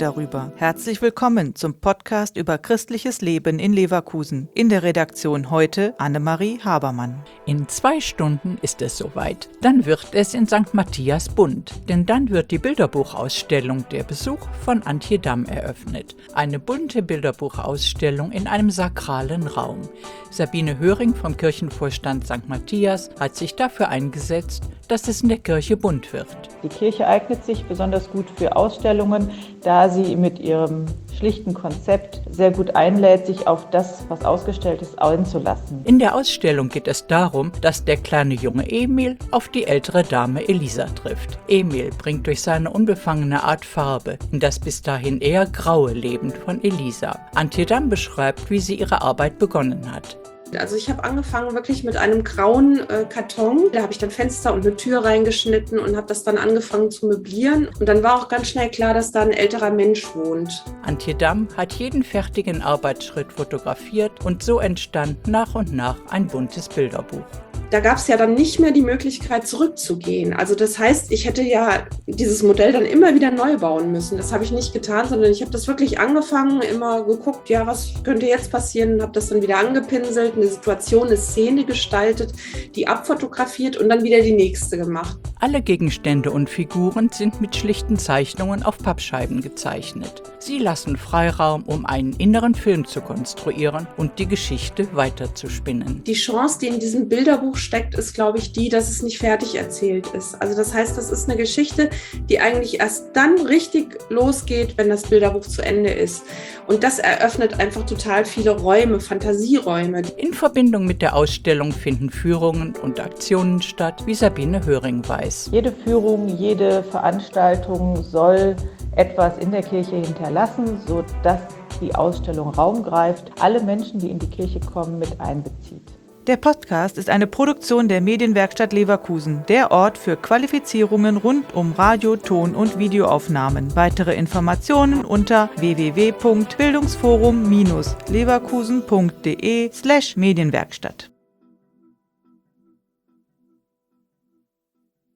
darüber. Herzlich willkommen zum Podcast über christliches Leben in Leverkusen. In der Redaktion heute Annemarie Habermann. In 2 Stunden ist es soweit. Dann wird es in St. Matthias bunt, denn dann wird die Bilderbuchausstellung Der Besuch von Antje Damm eröffnet. Eine bunte Bilderbuchausstellung in einem sakralen Raum. Sabine Höring vom Kirchenvorstand St. Matthias hat sich dafür eingesetzt, dass es in der Kirche bunt wird. Die Kirche eignet sich besonders gut für Ausstellungen, da sie mit ihrem schlichten Konzept sehr gut einlädt, sich auf das, was ausgestellt ist, einzulassen. In der Ausstellung geht es darum, dass der kleine Junge Emil auf die ältere Dame Elisa trifft. Emil bringt durch seine unbefangene Art Farbe in das bis dahin eher graue Leben von Elisa. Antje Damm beschreibt, wie sie ihre Arbeit begonnen hat. Also ich habe angefangen wirklich mit einem grauen Karton. Da habe ich dann Fenster und eine Tür reingeschnitten und habe das dann angefangen zu möblieren. Und dann war auch ganz schnell klar, dass da ein älterer Mensch wohnt. Antje Damm hat jeden fertigen Arbeitsschritt fotografiert und so entstand nach und nach ein buntes Bilderbuch. Da gab es ja dann nicht mehr die Möglichkeit zurückzugehen. Also das heißt, ich hätte ja dieses Modell dann immer wieder neu bauen müssen. Das habe ich nicht getan, sondern ich habe das wirklich angefangen, immer geguckt, ja, was könnte jetzt passieren, habe das dann wieder angepinselt, eine Situation, eine Szene gestaltet, die abfotografiert und dann wieder die nächste gemacht. Alle Gegenstände und Figuren sind mit schlichten Zeichnungen auf Pappscheiben gezeichnet. Sie lassen Freiraum, um einen inneren Film zu konstruieren und die Geschichte weiterzuspinnen. Die Chance, die in diesem Bilderbuch steckt, ist, glaube ich, die, dass es nicht fertig erzählt ist. Also das heißt, das ist eine Geschichte, die eigentlich erst dann richtig losgeht, wenn das Bilderbuch zu Ende ist. Und das eröffnet einfach total viele Räume, Fantasieräume. In Verbindung mit der Ausstellung finden Führungen und Aktionen statt, wie Sabine Höring weiß. Jede Führung, jede Veranstaltung soll etwas in der Kirche hinterlassen, sodass die Ausstellung Raum greift, alle Menschen, die in die Kirche kommen, mit einbezieht. Der Podcast ist eine Produktion der Medienwerkstatt Leverkusen, der Ort für Qualifizierungen rund um Radio-, Ton- und Videoaufnahmen. Weitere Informationen unter www.bildungsforum-leverkusen.de/Medienwerkstatt.